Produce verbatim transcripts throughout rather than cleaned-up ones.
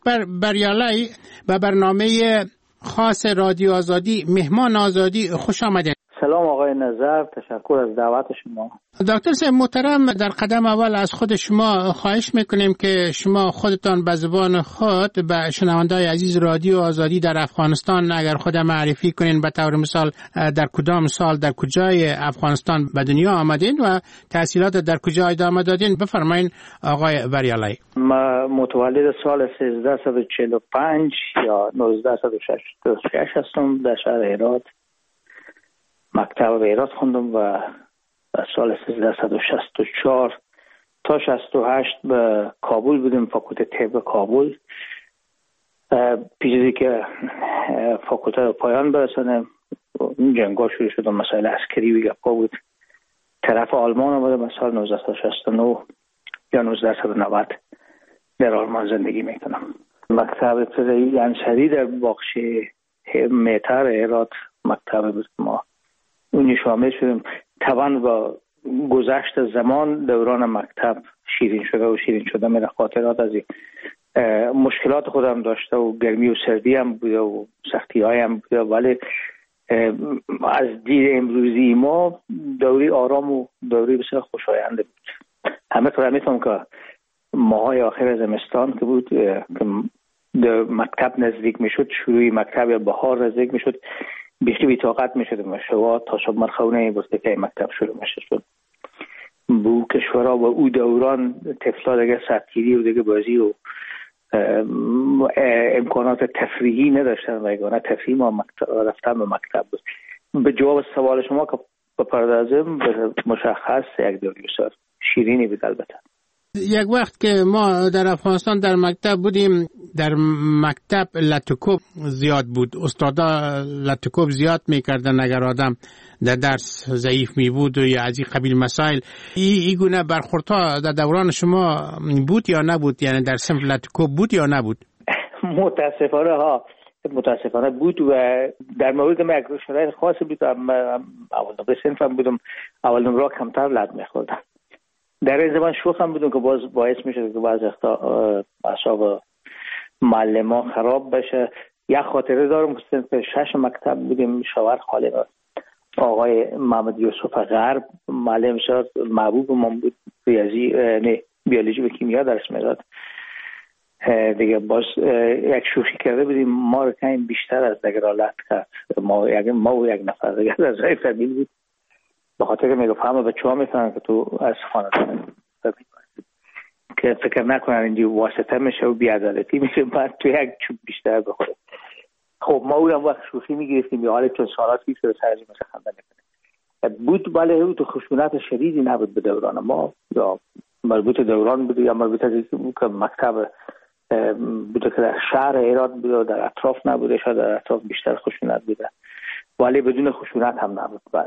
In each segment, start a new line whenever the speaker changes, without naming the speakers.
اکبر بریالای به برنامه خاص رادیو آزادی مهمان آزادی خوش آمدید.
سلام آقای نظر، تشکر از دعوت شما.
دکتر صاحب محترم، در قدم اول از خود شما خواهش میکنیم که شما خودتان به زبان خود به شنونده‌های عزیز رادیو آزادی در افغانستان اگر خود معرفی کنین، به طور مثال در کدام سال در کجای افغانستان به دنیا آمدین و تحصیلات در کجا ادامه دادین، بفرمایین آقای بریالای.
ما متولد سال سیزده و چهل و پنج یا نوزده و شصت و شش هستم. در شهر هرات مکتب هرات خوندم و سال سیزده و شصت و چهار تا شصت و هشت به کابل بودیم، فاکولته طب کابل. پیشی که فاکولته رو پایان برسانه جنگا شروع شد و مسائل عسکری و گپا بود. طرف آلمان آمدم سال نوزده و شصت و نه یا نوزده و نود در آلمان زندگی میکنم. مکتب ابتدایی انصری در باخش مهتر هرات مکتب بود. ما اونی شامل شدیم. طبعا با گذشت زمان دوران مکتب شیرین شده و شیرین شده میره. خاطرات از مشکلات خودم داشته و گرمی و سردی هم بوده و سختی های هم بوده، ولی از دید امروزی ما دوری آرام و دوری بسیار خوشاینده بود. همه طور میتونم که ماهای آخر زمستان که بود که مکتب نزدیک میشد، شروعی مکتب بهار نزدیک میشد، بیخی بی طاقت میشد و شوا تا صبح مرخونه بود که مکتب شروع میشد. بو کشورها و او دوران طفلا دیگه سطحیری و دیگه بازی و امکانات تفریحی نداشتن و یگانه تفریح ما مکتب رفتن به مکتب بود. به جواب سوال شما که بپردازم، مشخص یک دوری بسیار شیرینی بود. البته
یک وقت که ما در افغانستان در مکتب بودیم، در مکتب لطکوب زیاد بود، استادا لطکوب زیاد میکردن اگر آدم در درس ضعیف می بود و یا از این قبیل مسائل. این ای گونه برخوردها در دوران شما بود یا نبود؟ یعنی در صنف لطکوب بود یا نبود؟
متاسفانه ها متاسفانه بود و در مورد من یک شرایط خاصی بود. اول نمره صنفم بودم، اول نمره کمتر لط میخوردم. در این زمان شوخم بودم که باز باعث میشه که بعض اعصاب معلم ها خراب بشه. یک خاطره دارم که صنف شش مکتب بودیم، شاور خالی آقای محمد یوسف غرب معلم شد، محبوب من بود. ریاضی نه بیولوژی و کیمیا درس میداد. دیگه باز یک شوخی کرده بودیم، ما رو کمی بیشتر از دیگر لط کرد. ما یک ما و یک نفر دیگر از رای فامیل بود. به خاطر که میگفت همه بچه ها میفهمن که تو از خانواده که فکر نکنن اینجا واسطه میشه و بی‌عدالتی میشه، بعد تو یک چوب بیشتر بخوره. خب ما اونم وقت شوخی میگرفتیم یا حالا چون سالات پیش رو سرجی مثل خنده نکنه بود. ولی او تو خشونت شدیدی نبود به دوران ما، یا مربوط دوران بود یا مربوط از که مکتب بوده که در شهر هرات بوده، در اطراف نبوده، شاید در اطراف بیشتر خشونت بوده، ولی بدون خشونت هم نبود. بله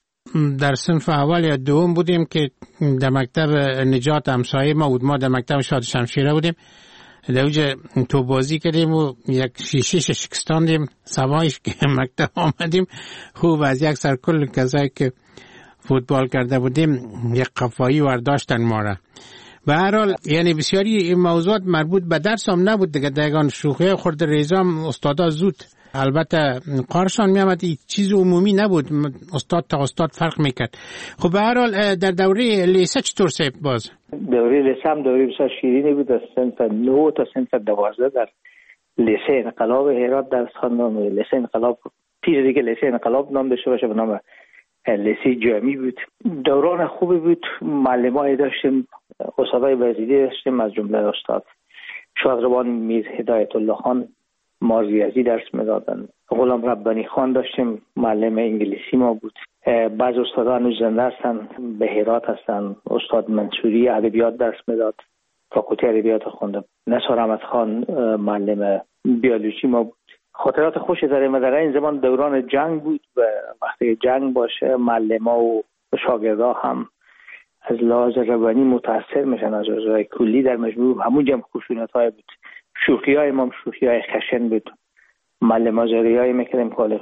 در صنف اول یا دوم بودیم که در مکتب نجات همسایه ما بود. ما در مکتب شاد شمشیره بودیم، در اوج تو بازی کردیم و یک شیشه شکستاندیم. سوایش که مکتب آمدیم خوب از یک سر کل کسایی که فوتبال کرده بودیم یک قفایی ورداشتن ما را. به هر حال یعنی بسیاری این موضوعات مربوط به درس هم نبود دیگه. دقیقاً شوخی خورد ریزام استادا زود البته قارشان می آمد، چیز عمومی نبود، استاد تا استاد فرق میکرد. خب به هر حال در دوره لیسه چطور سیب باز؟
دوره لیسه هم دوره بسیار شیرینی بود. از صنف نه تا صنف دوازده در لیسه انقلاب هرات درس خواندم. لیسه انقلاب پیش دیگه لیسه انقلاب نام داشته باشه، به نام لیسه جامی بود. دوران خوبی بود. معلمای داشتیم، استادای وزیری داشتیم، از جمله استاد شادروان میر هدایت الله خان ما ریاضی درس میدادن. غلام ربانی خان داشتیم، معلم انگلیسی ما بود. بعض استادان هنوز زنده هستن، به هرات هستن. استاد منصوری ادبیات درس میداد، فاکولته ادبیات خونده. نثار احمد خان معلم بیولوژی ما بود. خاطرات خوشی داریم. در این زمان دوران جنگ بود و وقتی جنگ باشه معلم‌ها و شاگردها هم از لحاظ روانی متاثر میشن از اوضاع کلی. در مجموع همون جمع خشونت‌های بود. شوخی‌های ما شوخی‌های خشن بود. معلم‌ها زاریایی میکردیم که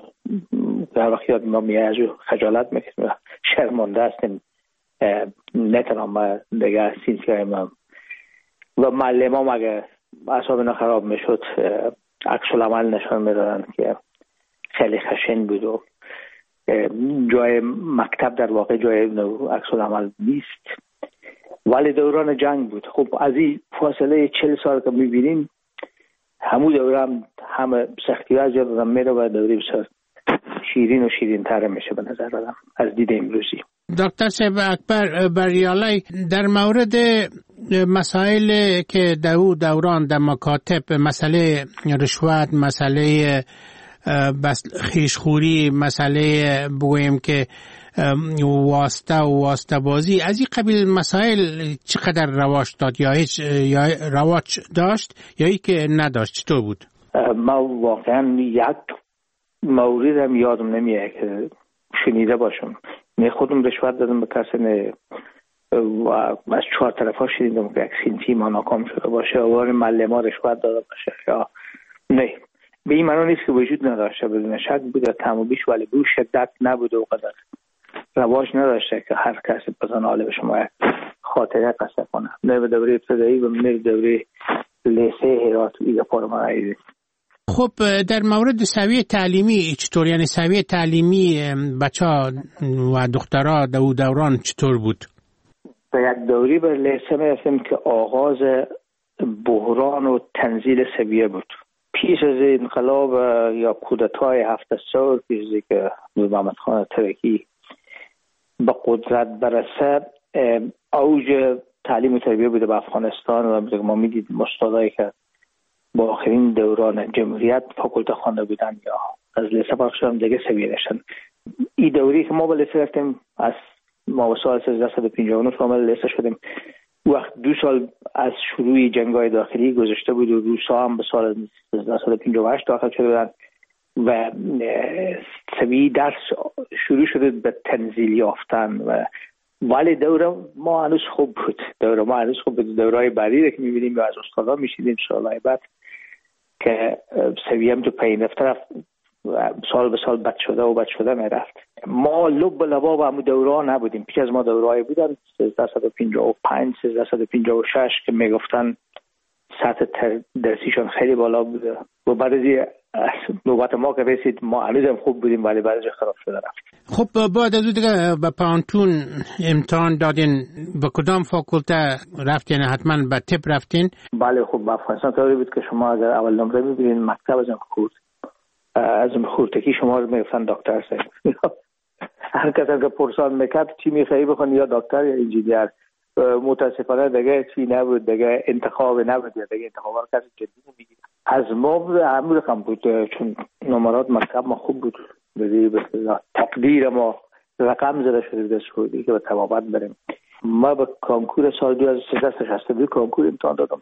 در وقت یاد ما میاد خجالت میکردیم، شرمنده هستیم، نتونم دیگه سینسیای ما و معلم‌ها مگه اعصاب اینا خراب میشد. عکس العمل نشان میدادن که خیلی خشن بود و جای مکتب در واقع جای عکس العمل نیست، ولی دوران جنگ بود. خب از این فاصله چهل سال که میبینیم همون دوره هم همه سختی ها از یاد آدم میره و دوره بسیار شیرین و شیرین تر میشه به نظر آدم از دید امروزی.
دکتر صاحب اکبر بریالای، در مورد مسائل که دو دوران در مکاتب، مسئله رشوت، مسئله بس خیشخوری، مسئله بگویم که واسطه و واسطه بازی، از این قبیل مسائل چقدر رواج داد یا هیچ یا رواج داشت یا ای که نداشت؟ چطور بود؟
ما واقعا یک موردم یادم نمیاد که شنیده باشم. نه خودم رشوت دادم به کسی، نه و از چهار طرفا شنیدم که یک سینتی ما ناکام شده باشه و معلم ها رشوت داده باشه یا نه. به این معنی نیست که وجود نداشته، بدون شک بوده کم و بیش، ولی به شدت نبوده و قدر رواج نداشته که هر کسی بزن حاله به شما خاطره قصه کنه. نه به دوره ابتدایی و نه به دوره لیسه هرات ایگه پارمانایی.
خب در مورد سویه تعلیمی چطور؟ یعنی سویه تعلیمی بچه ها و دخترها دو دوران چطور بود؟
به یک دوری به لیسه میرسیم که آغاز بحران و تنزیل سویه بود. پیش از انقلاب یا کودتای هفت سال پیش از که نور محمد خان ترکی به قدرت برسه، اوج تعلیم و تربیه بوده به افغانستان و ما میدیدیم استادایی که با آخرین دوران جمهوریت فاکولته خوانده بودن یا از لیسه فارغ شدن دیگه سویه داشتن. این دوری که ما به لیسه رفتیم، از ما به سال سیزده و پنجاه و نه شامل لیسه شدیم. وقت دو سال از شروع جنگ‌های داخلی گذشته بود و روسا هم به سال سیزده و پنجاه و هشت داخل شده بودن و سویه درس شروع شده به تنزیل یافتن و ولی دوره ما هنوز خوب بود. دوره ما هنوز خوب بود. دورهای بعدی که می‌بینیم و از استادا می‌شنیدیم سال‌های بعد که سویه هم تو پایین رفت، سال به سال بد شده و بد شده میرفت. ما لب به لبا و همون دوره نبودیم. پیش از ما دوره‌ای بودن سیزده و پنجاه و پنج سیزده و پنجاه و شش که میگفتن سطح درسیشون خیلی بالا بوده و بعد از نوبت ما که رسید ما هنوزم خوب بودیم ولی بعدش خراب شده رفت.
خب بعد از دیگه به پانتون امتحان دادین، به کدام فاکولته رفتین؟ حتما به تپ رفتین؟
بله. خب به افغانستان طوری بود که شما اگر اول نمره ببینید مکتب ازم خورد از خورتکی شما رو میگفتن دکتر صاحب. هر کسی که پرسان میکرد چی میخوایی بخونی، یا دکتر یا انجینیر. متاسفانه دیگه چی نبود، دیگه انتخاب نبود، دیگه انتخابات کسی جدی نمیگیره. از ما همون رقم بود چون نمرات مکتب ما خوب بود. به تقدیر ما رقم زده شده بود سعودی که به طبابت بریم. ما به کنکور سال دو هزار و سیزده تا شصت و دو کنکور امتحان دادم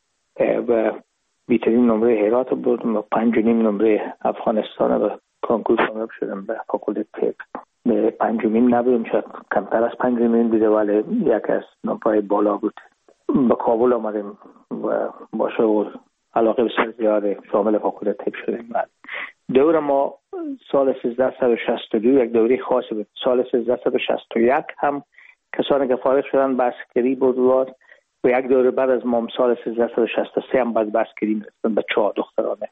و بیترین نمره هرات بردم و پنج و نیم نمره افغانستان و کنکور کامیاب شدم به فاکولته طب. به پنجمین نبودم، شاید کمتر از پنجمین بوده ولی یک از نمره‌های بالا بود. به کابل آمدیم و با شغل علاقه بسیار زیاده شامل فاکولته طب شدیم. دور ما سال سیزده و شصت و دو یک دوره خاصی بود. سال سیزده و شصت و یک هم کسانی که فارغ شدن بسکری بود و یک دوره بعد از ما سال سیزده و شصت و سه هم بعد بسکری میرسن به چهار دخترانه.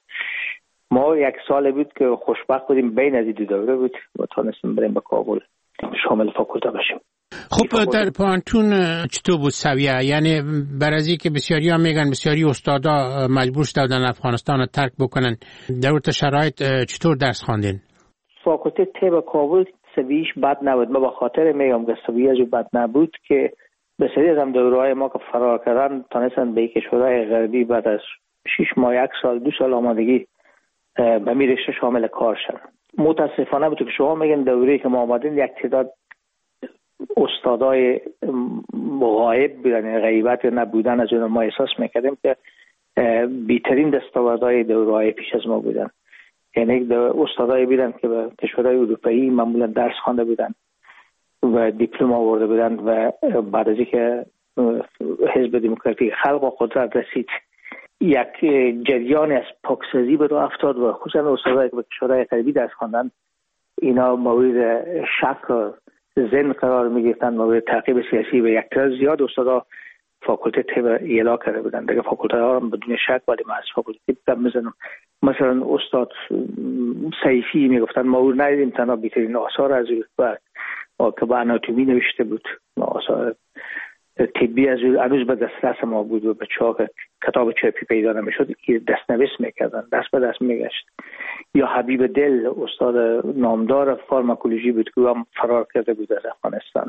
ما یک سال بود که خوشبخت بودیم بین از این دو دوره بود و تانستیم بریم به کابل شامل فاکولته بشیم.
خب در پانتون چطور بود سویه؟ یعنی برازی که بسیاری ها میگن بسیاری استادا مجبور شدن افغانستان رو ترک بکنن، در اون شرایط چطور درس خواندین؟
فاکولته طب کابل سویش بد نبود. ما به خاطر میگم که سویه جو بد نبود که بسیاری از هم دورهای ما که فرار کردن تانستن به کشورهای غربی بعد از شش ماه یک سال دو سال آمادگی به می رشته شامل کار شدن. متاسفانه بود که شما میگن دوره که ما آمدین یک تعداد استادای غایب بودن، غیبت نبودن از اون ما احساس میکردیم که بیترین دستاوردهای دورهای پیش از ما بودن. یعنی استادای بودن که به کشورهای اروپایی معمولا درس خوانده بودن و دیپلم آورده بودن و بعد از اینکه حزب دموکراتیک خلق و قدرت رسید یک جریان از پاکسازی به راه افتاد و خصوصا استادایی که به کشورهای غربی درس خواندن اینا مورد شک و زن قرار می گرفتن، مورد تعقیب سیاسی و یک تعداد زیاد استادا فاکولته طب ایلا کرده بودن. دیگه فاکولته ها هم بدون شک، ولی من از فاکولته طب میزنم. مثلا استاد سیفی میگفتن ما او ندیدیم، تنها بهترین آثار از او که با آناتومی نوشته بود، آثار طبی از او هنوز به دسترس ما بود و به چاق کتاب چاپی پیدا نمیشد، دستنویس میکردن، دست به دست میگشت. یا حبیب دل استاد نامدار فارماکولوژی بود که هم فرار کرده بود از افغانستان.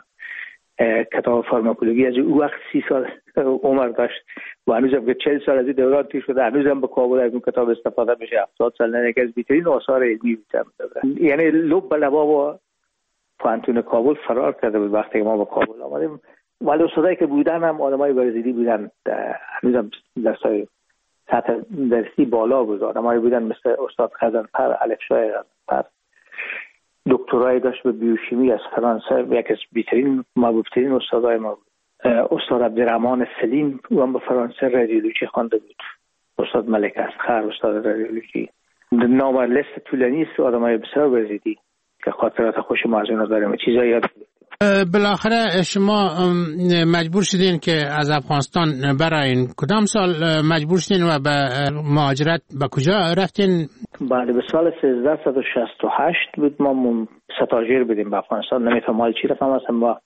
کتاب فارماکولوژی از او وقت سی سال عمر داشت و هنوز هم که چهل سال از این دوران تیر شده، هنوز هم به کابل از اون کتاب استفاده میشه. هفتاد سال نه، یکی از بهترین آثار علمی بود. یعنی لب به لبا با پوانتون کابل فرار کرده بود وقتی ما به کابل آمدیم. ولی استادایی که بودن هم آدمای برزیلی بودن، هنوز هم درسای سطح درسی بالا بود. آدمایی بودن مثل استاد خزنفر، الفشای خزنفر، دکترای داشت به بیوشیمی از فرانسه، یکی از بهترین محبوب‌ترین استادای ما بود. استاد عبدالرحمن سلیم او هم به فرانسه رادیولوژی خوانده بود. استاد ملک اصغر استاد رادیولوژی. نام لیست طولانی است آدمای بسیار برزیلی که خاطرات خوش ما از اونا داریم، چیزایی یاد گرفتیم.
بالاخره شما مجبور شدین که از افغانستان براین. کدام سال مجبور شدین و به مهاجرت به کجا رفتین؟
بله، به سال سیزده و شصت و هشت بود. ما ستاژیر بودیم به افغانستان. نمیتونم حال چی رقم هستم. با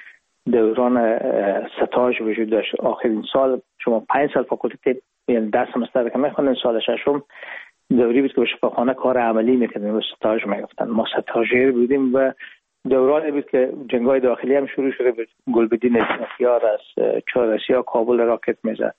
دوران ستاژ وجود داشت. آخرین سال شما پنج سال فاکولته، یعنی ده سمستر که میخوندین، سال ششم دوری بود که به شفاخانه کار عملی میکردیم و ستاژ میگفتن. ما ستاژیر بودیم و دورانی بود که جنگ‌های داخلی هم شروع شده بود. گلبدین اسنافیار از چهاررسیا کابل راکت میزد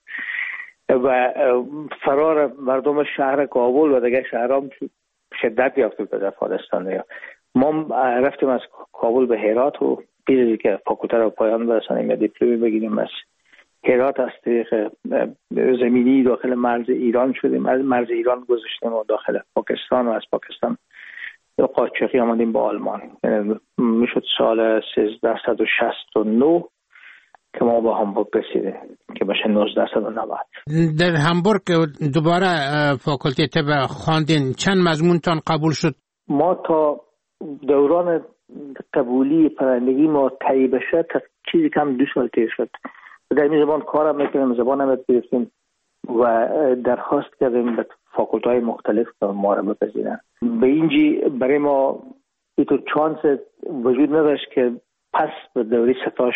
و فرار مردم شهر کابل و دیگه شهرام شدت یافت بود در افغانستان. ما رفتیم از کابل به هرات و پیش که فاکولته رو پایان برسانیم یا دیپلمی بگیریم، از هرات از طریق زمینی داخل مرز ایران شدیم، از مرز ایران گذشتیم و داخل پاکستان و از پاکستان یا قاچاقی آمدیم با آلمان. میشد سال سیزده و شصت و نه که ما با همبورگ رسیدیم که بشه نوزده و نود.
در همبورگ دوباره فاکولته طب خواندین. چند مضمونتان قبول شد؟
ما تا دوران قبولی پرندگی ما طی بشه تا چیزی کم دو سال تیر شد. در این زبان کارم میکنیم، زبان هم گرفتیم و درخواست کردیم به فاکولته‌های مختلف که ما را بپذیرن. به اینجی برای ما اینطور چانس وجود نداشت که پس به دوره ستاش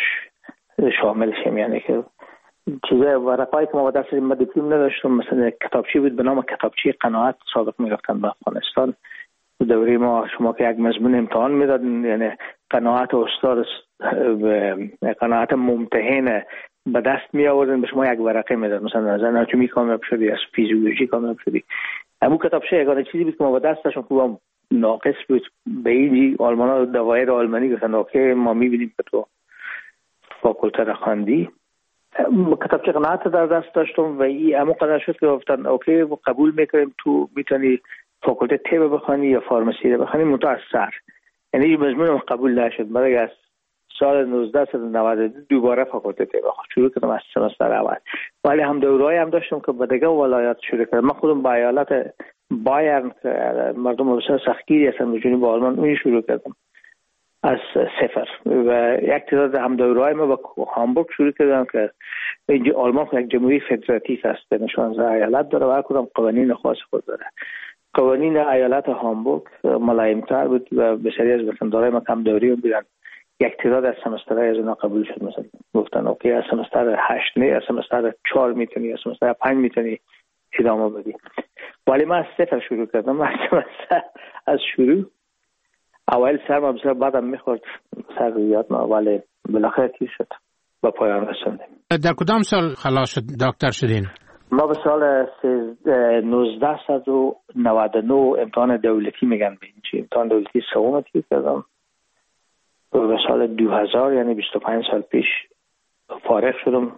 شامل شیم. یعنی که چیزای ورقایی که ما با دست ما دیپلم نداشتم، مثلا کتابچه بود به نام کتابچه قناعت سابق میگفتن به افغانستان. دوره ما شما که یک مضمون امتحان میدادن، یعنی قناعت استاد قناعت ممتحن به دست می آوردن، به شما یک ورقه میداد، مثلا از آناتومی کامیاب شدی، از فیزیولوژی کامیاب شدی. همون کتابچه یگانه چیزی بود که ما با دستشون خوبم ناقص بود. به اینجی آلمانا دوایر آلمانی گفتن اوکی ما میبینیم که تو فاکولته را خواندی. کتابچه قناعت در دست داشتم و این همون قدر شد که گفتن اوکی قبول میکنیم، تو میتونی فاکولته طب بخوانی یا فارمسی رو بخوانی متأثر. یعنی مضمون قبول نشد. برای از سال نوزده و نود دوباره فاکولته طب شروع کردم از سمستر اول. ولی هم دوره‌ای هم داشتم که به دیگه ولایات شروع کردم. من خودم با ایالت بایرن که مردم بسیار سختگیری هستن به جنوب آلمان اون شروع کردم از صفر و یک تعداد هم دوره‌ای ما با هامبورگ شروع کردم که اینجا آلمان یک جمهوری فدراتیو است، نشانزده ایالت داره و هر کدام قوانین خاص خود داره. قوانین ایالت هامبورگ ملایم‌تر بود و بسیاری از وطندارای ما کم دوری بودن. یک تعداد از سمسترهای از اونا قبول شد. مثلا گفتن اوکی از سمستر هشت نه، از سمستر چهار میتونی، از سمستر پنج میتونی ادامه بدی. ولی من از صفر شروع کردم. من سمستر از شروع اول سرم بسیار بعدم میخورد سر رویات ما، ولی بالاخره تیر شد و پایان رسوندیم.
در کدام سال خلاص شد دکتر شدین؟
ما به سال نوزده و نود و نه امتحان دولتی میگن به این امتحان دولتی سوم تیر کردم. به سال دو هزار یعنی بیست و پنج سال پیش فارغ شدم،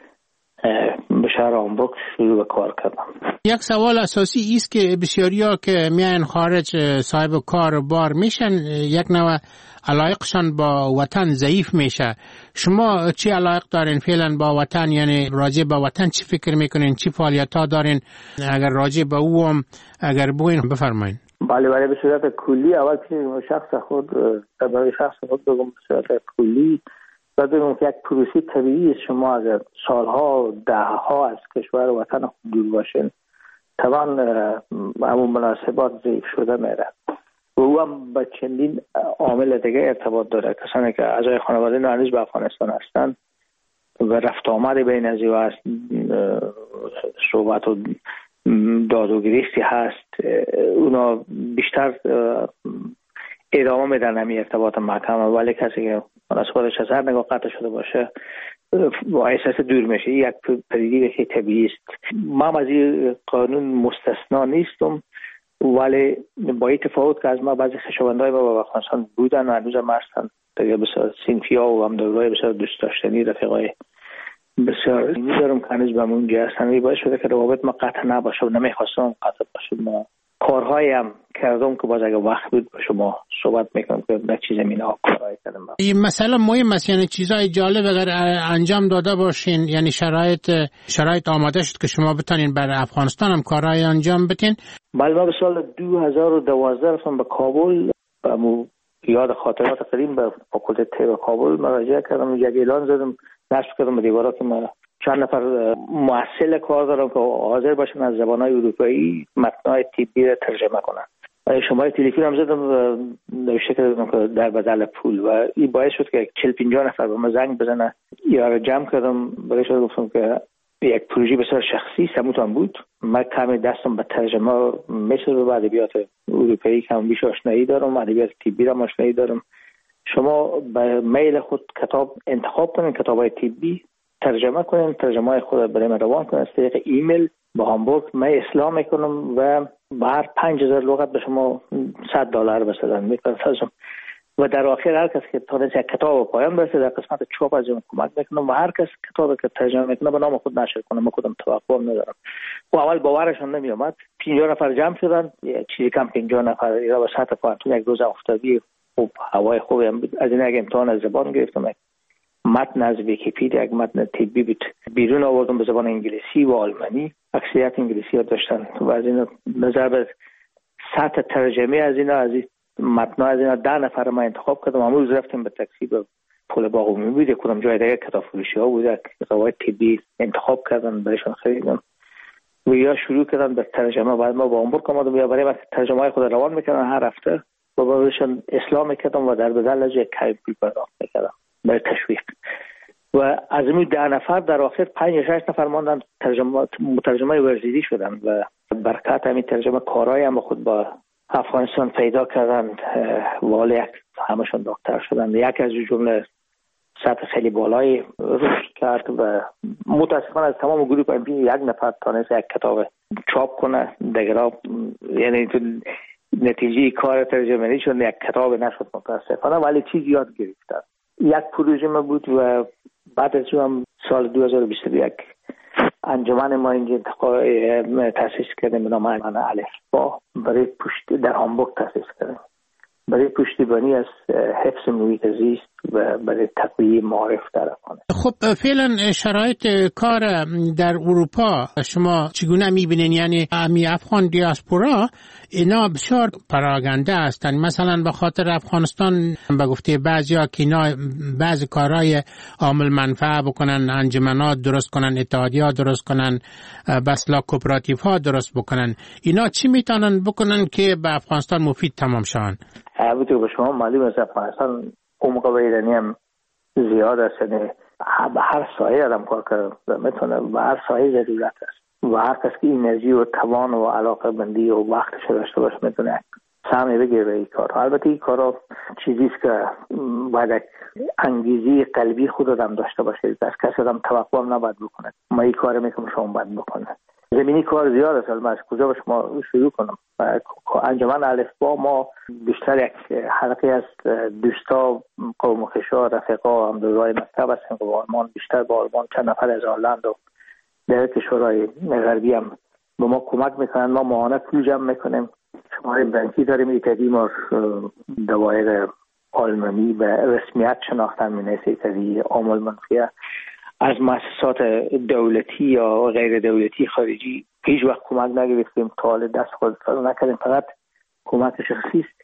به شهر هامبورگ شروع به کار کردم.
یک سوال اساسی است که بسیاریا که میان خارج صاحب کار بار میشن، یک نوع علایقشان با وطن ضعیف میشه. شما چی علایق دارین فعلا با وطن؟ یعنی راجع به وطن چی فکر میکنین؟ چی فعالیت ها دارین؟ اگر راجع به او هم اگر بوین بفرمایین.
بله بله به صورت کلی اول پیش شخص خود برای شخص خود بگم به صورت کلی بدونیم که یک پروسه طبیعی است. شما اگر سالها دهها از کشور و وطن خود دور باشین طبعا همون مناسبات ضعیف شده میره و او هم به چندین عامل دیگه ارتباط داره. کسانی که اعضای خانواده نه هنوز به افغانستان هستند و رفت آمد بین از او هست، صحبت و داد و گریستی هست، اونا بیشتر ادامه میدن همین ارتباط محکم، ولی کسی که مناسباتش از هر نگاه قطع شده باشه با احساس دور میشه. یک پدیده که طبیعی است. من از این قانون مستثنا نیستم، ولی با این تفاوت که از ما بعضی خویشاوندای ما با افغانستان بودن و هنوز هم هستن، دیگه بسیار صنفی‌ها و هم دورای بسیار دوست داشتنی، رفیقای بسیار اینی دارم که هنوز به اونجا هستن. این باعث شده که روابط ما قطع نباشه و نمیخواستم قطع باشه. ما کارهایی هم کردم که باز اگه وقت بود با شما صحبت میکنم که در چیز زمینه ها کارهایی کردم.
این مسئله مهم است، یعنی چیزای جالب اگر انجام داده باشین، یعنی شرایط شرایط آماده شد که شما بتونین برای افغانستان هم کارهای انجام بدین.
بله، ما به سال دو هزار و دوازده رفتم به کابل، به یاد خاطرات قدیم به فاکولته طب کابل مراجعه کردم. یک اعلان زدم، نصب کردم به دیوارا که ما چند نفر مؤثل کار دارم که حاضر باشن از زبان‌های اروپایی متن‌های طبی را ترجمه کنن. شماره تلفن هم زدم و نوشته کردم که در بدل پول، و این باعث شد که چهل پنجاه نفر به ما زنگ بزنه. یا را جمع کردم، برایش گفتم که یک پروژه بسیار شخصی سموتان بود. من کمی دستم به ترجمه مثل به ادبیات اروپایی کم بیش آشنایی دارم، ادبیات طبی را آشنایی دارم. شما به میل خود کتاب انتخاب کنین، کتاب‌های طبی ترجمه کنین، ترجمه خود برای من روان کنین از طریق ایمیل با هامبورگ. من اصلاح میکنم و هر پنج هزار لغت به شما صد دلار بسازم میکنم و در آخر هر کس که تونست یک کتاب پایان برسه در قسمت چاپ از اون کمک میکنم و هر کس کتابی که ترجمه میکنه به نام خود نشر کنه. ما خودم توقع ندارم. و اول باورشون نمی اومد. پنجاه نفر جمع شدن، چیزی کم پنجاه نفر ایرا به سطح پانتون یک روز افتادی خوب، هوای خوبی هم بود. از این یک امتحان از زبان گرفتم، متن از ویکی‌پدیا، یک متن طبی بود بیرون آوردم به زبان انگلیسی و آلمانی. اکثریت انگلیسی ها داشتن و از این نظر به سطح ترجمه از اینا از این متن از اینا ده نفر ما انتخاب کردم. امروز رفتیم به تاکسی به پل باغ عمومی بود، کدام جای دیگه کتاب فروشی ها بود، روایت طبی انتخاب کردن برایشون خریدم و یا شروع کردن به ترجمه. بعد ما با هامبورگ آمدم یا برای وقت ترجمه های خود روان میکردن هر هفته و برایشون اصلاح میکردم و در بدل از یک کمی پول پرداخت میکردم برای تشویق. و از این ده نفر در آخر پنج شش نفر ماندن ترجمه مترجمای ورزیدی شدن و برکت همین ترجمه کارهای هم خود با افغانستان پیدا کردن. والا یک همشون دکتر شدن. یک از جمله سطح خیلی بالای رشد کرد و متاسفانه از تمام گروه ام پی یک نفر تونست یک کتاب چاپ کنه دیگه، یعنی تو نتیجه کار ترجمه‌ای شد یک کتاب نشد متاسفانه، ولی چیزی یاد گرفتن. یک پروژه ما بود و بعد از اون سال دو هزار و بیست و یک انجمن ما اینجا تاسیس کردیم به نام انجمن الفبا برای پشت در هامبورگ تاسیس کردیم برای پشتیبانی از حفظ محیط زیست و برای تقویه معارف در افغانستان.
خب فعلا شرایط کار در اروپا شما چگونه میبینین؟ یعنی امی افغان دیاسپورا اینا بسیار پراگنده هستند، مثلا به خاطر افغانستان به گفته بعضیا که اینا بعضی کارهای عامل منفعه بکنن، انجمنات درست کنن، اتحادیات درست کنن، بسلا کوپراتیو ها درست بکنن. اینا چی میتونن بکنن که به افغانستان مفید تمام شون؟
البته به شما معلوم است افغانستان عمق ایرانی هم زیاد است، یعنی به هر سایه آدم کار کرده میتونه، به هر سایه ضرورت است و هر کس که انرژی و توان و علاقه بندی و وقتش داشته باشه میتونه سهمی بگیره به این کار. البته این کارا چیزی است که باید انگیزه قلبی خود آدم داشته باشه، از کسی آدم توقع هم نباید بکنه ما این کار میکنم شما باید بکنه. زمینی کار زیاد است، من از کجا به شما شروع کنم؟ انجمن الفبا ما بیشتر یک حلقه از دوستا قوم و خشا رفقا هم دورای مکتب هستیم که آلمان، بیشتر با آلمان چند نفر از هلند و در کشورهای غربی هم به ما کمک میکنن. ما ماهانه پول جمع میکنیم، شماره بانکی داریم، ایتدی ما دوایر آلمانی به رسمیت شناختن مینیسه ایتدی عامل منفیه. از مؤسسات دولتی یا غیر دولتی خارجی هیچ وقت کمک نگرفتیم، تا حال دست خود نکردیم، فقط کمک شخصی است.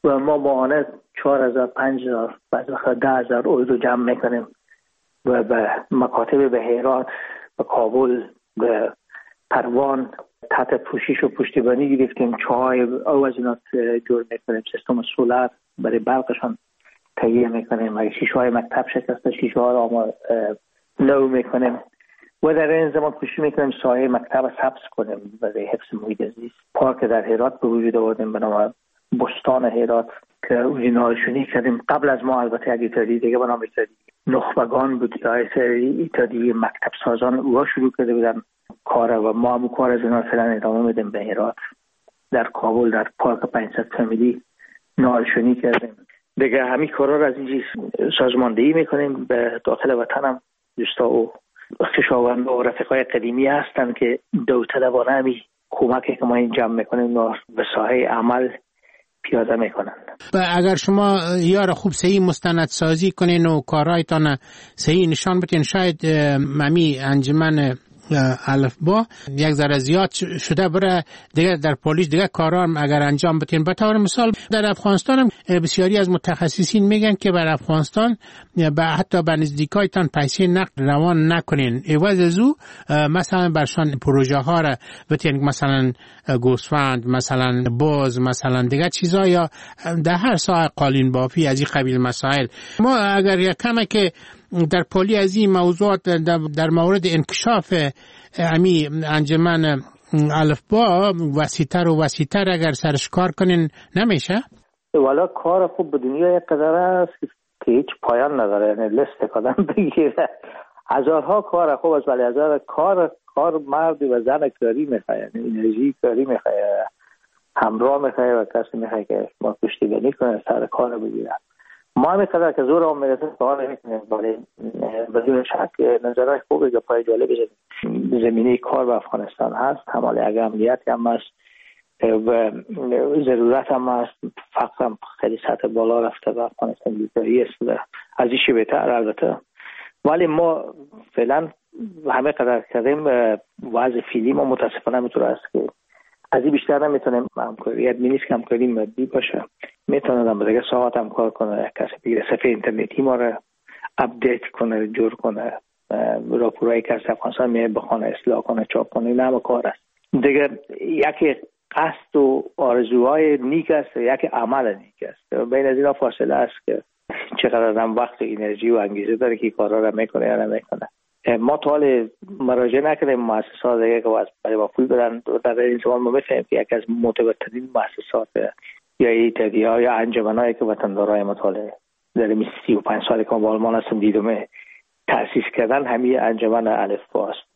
و ما ماهانه چهار هزار پنج هزار بعضی وقتا ده هزار اورو جمع میکنیم و به مکاتب به هرات، به کابل، به پروان تحت پوشش و پشتیبانی گرفتیم. چای او از اینا جور میکنیم، سیستم سولار برای برقشان تهیه میکنیم. اگه شیشه های مکتب شکسته شیشه ها را نو میکنیم و در این زمان کوشش میکنیم سایه مکتب سبز کنیم برای حفظ محیط زیست. پارک در هرات به وجود آوردیم به نام بستان هرات که اونجا نالشونی کردیم. قبل از ما البته اگه ایتادی دیگه به نام ایتادی نخبگان بود یا ایتادی مکتب سازان اوها شروع کرده بودن کار و ما هم کار از اینا فعلا ادامه میدیم. به هرات در کابل در پارک پنجصد فامیلی نالشونی کردیم. دیگه همین کارا رو از اینجا سازماندهی میکنیم. به داخل وطن هم دوستا و خویشاوند و رفیقای قدیمی هستن که داوطلبانه همین کمکی که ما این جمع میکنیم به ساحه عمل پیاده میکنن.
و اگر شما یار خوب صحیح مستندسازی کنین و کارهایتان صحیح نشان بدین، شاید ممی انجمن الفبا یک ذره زیاد شده بره دیگه در پلیس دیگه کارا اگر انجام بدین. به طور مثال در افغانستان بسیاری از متخصصین میگن که بر افغانستان به حتی به نزدیکایتان پیسه نقد روان نکنین، عوض از او مثلا برشان پروژه ها را بتین، مثلا گوسفند، مثلا باز، مثلا دیگه چیزا، یا در هر ساحه قالین بافی از این قبیل مسائل. ما اگر یک کمه که در پلی از این موضوعات در مورد انکشاف امی انجمن الفبا وسیع‌تر و وسیع‌تر اگر سرش کار کنین نمیشه؟
والا کار خوب به دنیا یک قدر است که هیچ پایان نداره، یعنی لست کدام بگیره هزارها کار خوب است، ولی هزار کار کار مرد و زن کاری میخواد، یعنی انرژی کاری میخواد، همراه میخواد و کسی میخواد که ما پشتیبانی کنه سر کار بگیره. ما همین قدر که زور هم میرسه کار میکنیم، ولی بدون شک نظرهای خوبی که پای جالب زمینه کار به افغانستان هست. حمال اگر امنیت هم هست و ضرورت هم هست، فقط هم خیلی سطح بالا رفته به افغانستان بیکاری است از این شی بهتر البته، ولی ما فعلا همه قدر کردیم وضع فعلی ما متاسفانه میتونه است که از این بیشتر نمیتونیم همکاری ادمی نیست که همکاری مادی باشه. میتونه در دیگه ساعت هم کار کنه، کسی بگیره صفحه اینترنتی ما رو اپدیت کنه، جور کنه، راپورایی که از افغانستان میه بخونه، اصلاح کنه، چاپ کنه. این همه کار است دیگه. یکی قصد و آرزوهای نیک است، یکی عمل نیک است. بین از اینا فاصله است که چقدر هم وقت و انرژی و انگیزه داره که کارا رو میکنه یا نمیکنه. ما تا حال مراجعه نکردیم مؤسسات دیگه که برای ما پول بدن. در این زمان ما میفهمیم که یکی از معتبرترین مؤسسات یا ایتادیا یا انجمنایی که وطندارای مطالعه در سی و پنج سالی که ما با آلمان هستم دیدم تأسیس کردن همین انجمن الفبا است.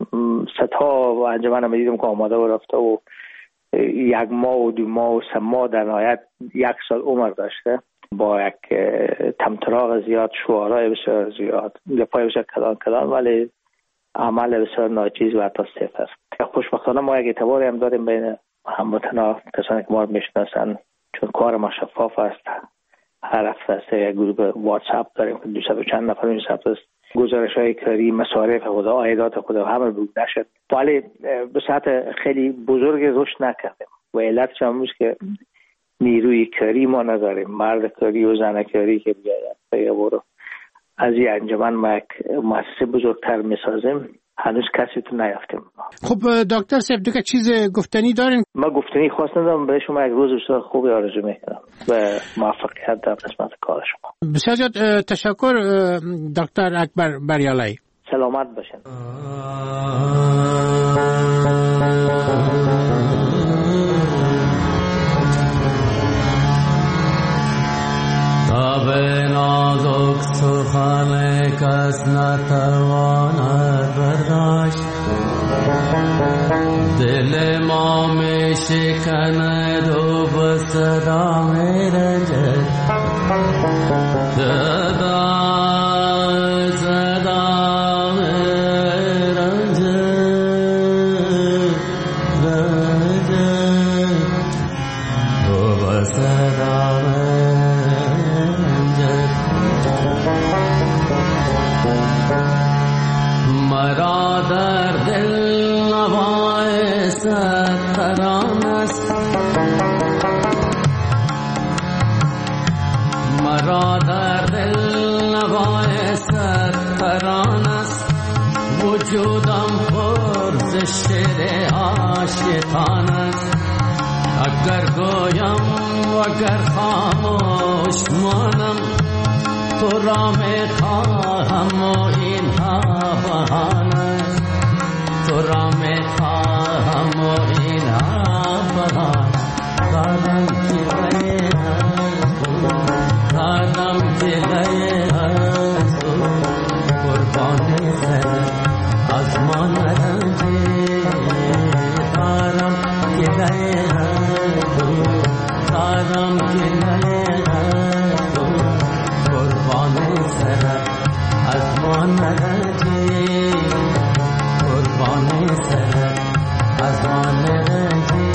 صدها انجمن هم دیدم که آماده و رفته و یک ماه و دو ماه و سه ماه در نهایت یک سال عمر داشته با یک تمطراق زیاد، شعارهای بسیار زیاد، گپای بسیار کلان کلان، ولی عمل بسیار ناچیز و حتی صفر است. خوشبختانه ما یک اعتباری هم داریم بین هموطنا، کسانی که ما رو میشناسن، چون کار ما شفاف است. هر هفته است یک گروه واتساپ داریم که دویست و چند نفر این ثبت است، گزارش‌های کاری، مصارف خود، عایدات خود همه بود نشد، ولی به سطح خیلی بزرگ رشد نکردیم و علتش هم است که نیروی کاری ما نداریم، مرد کاری و زن کاری که بیاید بگه برو از این انجمن ما یک مؤسسه بزرگتر میسازیم. هنوز کسی تو نیافتیم.
خب دکتر صاحب دیگه چیز گفتنی دارین؟
ما گفتنی خواست ندارم، برای شما یک روز بسیار خوبی آرزو میکنم و موفقیت در قسمت کار شما.
بسیار زیاد تشکر دکتر اکبر بریالایی.
سلامت باشین.
به نازک سخن کس نتواند برداشت، دل ما می شکند و به صدا می رنجد، صدا صدا می رنجد رنجد و به صدا مرا در دل نوای ستران است، مرا در دل نوای صد ترانه است، وجودم پر ز شعر عاشقان است. اگر گویم و اگر خاموش مانم، تو را میخواهم و اینها بهانه است. تو را میخواهم و اینها بهانه. دادم که گئے دادم که گئے قربان سر آسمان رنجے. دادم که گئے دادم که گئے قربان سر آسمان رنجے. قربان سر آسمان رنجے.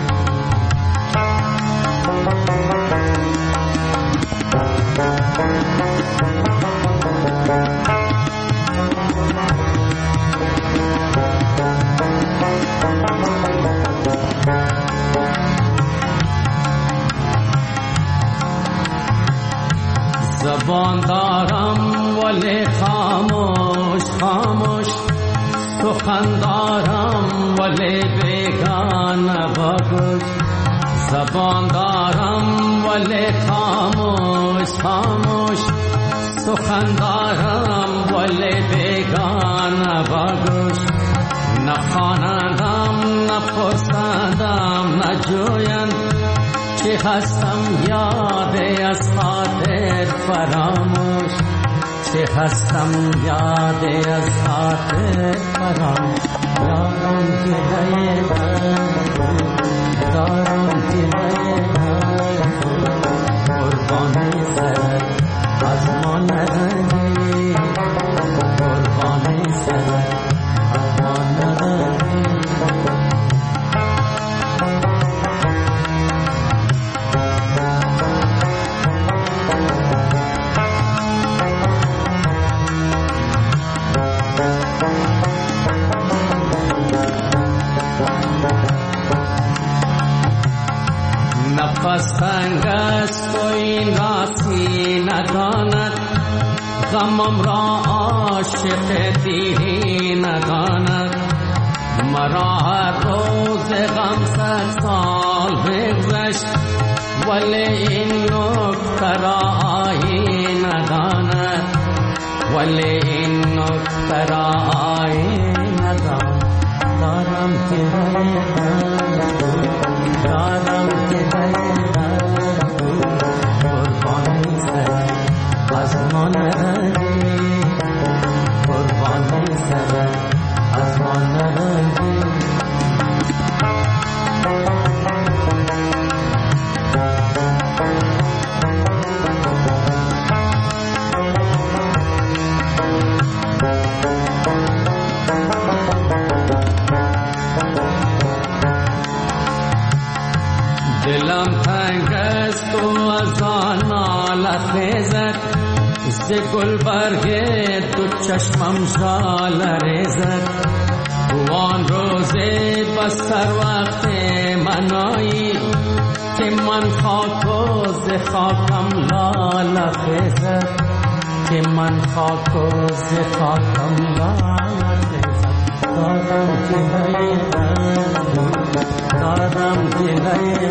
زبان دارم ولی خاموش خاموش، سخن دارم ولی بیگانه بگوش. زبان دارم ولی خاموش خاموش، سخن دارم ولی بیگانه بگوش. نخواندم نپرسندم نجویم، چه هستم یاد از خاطر فراموش. چه هستم یاد از خاطر فراموش. دارم که گئے دارم که گئے قربان سر آسمان رنجے. قربان سر آسمان رنجے. نفس تنگ است و این راسی نداند، غمم را عاشق دیری نداند. مرا هر روز غم صد سال بگذشت، ولی این نکته را آیین نداند. ولی این نکته را آیین نداند. دارم که دارم که قربانی سر آسمان رنجے. قربانی سر آسمان رنجے. دلم تنگ است و از آن ناله خیزد، ز گلبرگ دو چشمم ژاله ریزد. وان روز بستر وقت منایی، که من خاک و ز خاکم لاله خیزد. که من خاک و ز خاکم لاله خیزد. دادم که گئے دادم که گئے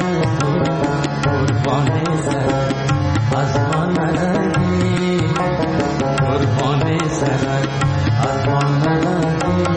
قربان سر آسمان رنجے. قربان سر آسمان رنجے.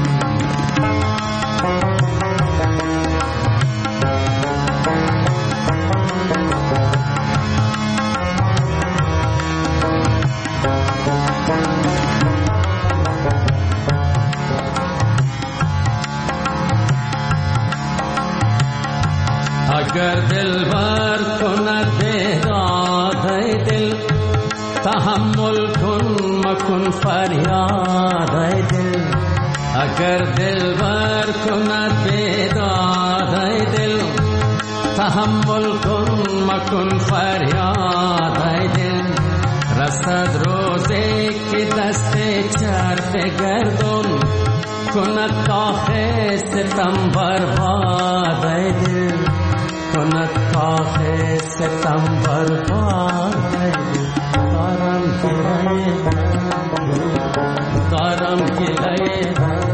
اگر دل بر کند بیداد دل، تحمل کن مکن فریاد دل. اگر دل بر کند بیداد دل، تحمل کن مکن فریاد دل. رسد روزی که دست چرخ گردون، کند کاخ ستم برباد دل. सुनत काहे सितम बर्बाद है करम खिलाए करम खिलाए